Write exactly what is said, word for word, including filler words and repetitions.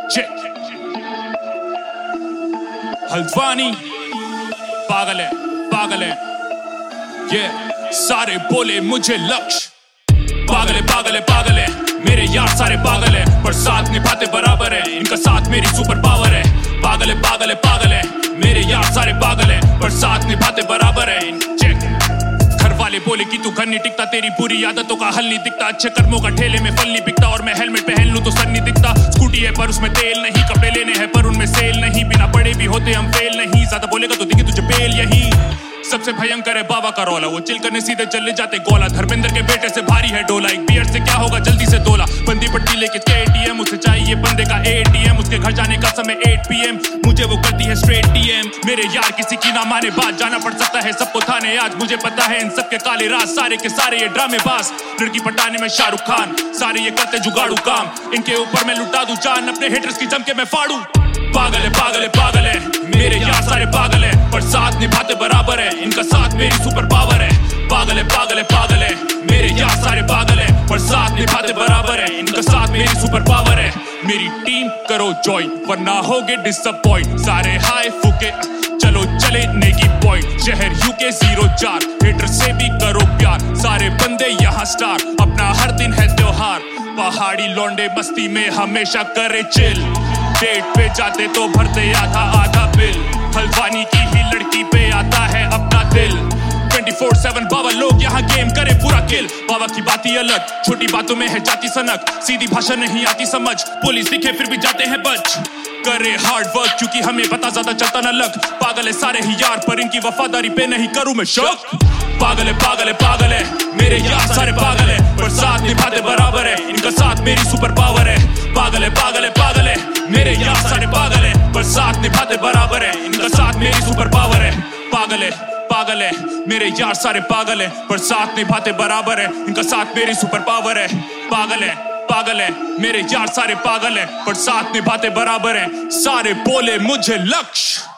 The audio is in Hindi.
चेक हल्द्वानी पागल है पागल है ये सारे बोले मुझे लक्ष्य पागल है पागल है पागल है मेरे यार सारे पागल है पर साथ निभाते बराबर है इनका साथ मेरी सुपर पावर है पागल है पागल है पागल है मेरे यार सारे पागल है पर साथ निभाते बराबर है चेक घर वाले बोले कि तू घर नहीं टिकता तेरी बुरी आदतों का हल नहीं दिखता अच्छे कर्मों का ठेले में फल नहीं बिकता और मैं हेलमेट पहन लूं तो सर नहीं दिखता स्कूटी है पर उसमें तेल नहीं कपड़े लेने हैं पर उनमें सेल नहीं बिना पड़े भी होते हम फेल नहीं ज्यादा बोलेगा तो दिखे तुझे बेल यही सबसे भयंकर है बाबा का रोला वो चिल करने सीधे चले जाते गोला धर्मेंद्र के बेटे से भारी है डोला एक बियर से क्या होगा जल्दी से तोला बंदी पट्टी लेके एटीएम उसे चाहिए बंदे का एटीएम उसके घर जाने का समय एट पीएम मुझे वो करती है स्ट्रेट डीएम मेरे यार किसी की ना माने बात जाना पड़ सकता है सबको थाने आज मुझे पता है इन सबके काले राज सारे के सारे ये ड्रामेबाज लड़की पटाने में शाहरुख खान सारे ये करते जुगाड़ू काम इनके ऊपर मैं लुटा दूं जान अपने हेटर्स की जम के मैं फाड़ू पागल है पागल है पागल है मेरे यार सारे पागल है पर साथ निभाते बराबर है इनका साथ मेरी सुपर पावर है पागल है पागल है पागल है मेरे यार सारे पागल है पर साथ निभाते बराबर है इनका साथ मेरी सुपर पावर है मेरी टीम करो जॉइन वरना होगे डिसअपॉइंट सारे हाय फूके चलो चले नेकी पॉइंट शहर यूके जीरो चार हेटर से भी करो प्यार सारे बंदे यहाँ स्टार अपना हर दिन है त्योहार पहाड़ी लौंडे मस्ती में हमेशा करे चिल डेट पे जाते तो भरते आधा आधा बिल हल्द्वानी की ही लड़की पे आता है अपना दिल ट्वेंटी फोर सेवन बाबा लोग यहाँ गेम करे पूरा किल बाबा की बात ही अलग छोटी बातों में है जाती सनक सीधी भाषा नहीं आती समझ पुलिस दिखे फिर भी जाते हैं बच करे हार्ड वर्क क्योंकि हमें पता ज्यादा चलता न लग पागल है सारे ही यार पर इनकी वफादारी पे नहीं करूं मैं शक पागल है पागल है पागल है मेरे यार सारे पागल है पर साथ निभाते बराबर है इनका साथ मेरी सुपर पावर है पागल है पागल है पागल है मेरे यार सारे पागल है पर साथ निभाते बराबर है इनका साथ मेरी सुपर पावर है पागल है पागल है मेरे यार सारे पागल है पर साथ निभाते बराबर है इनका साथ मेरी सुपर पावर है पागल है पागल है मेरे यार सारे पागल है पर साथ निभाते बराबर है सारे बोले मुझे लक्ष्य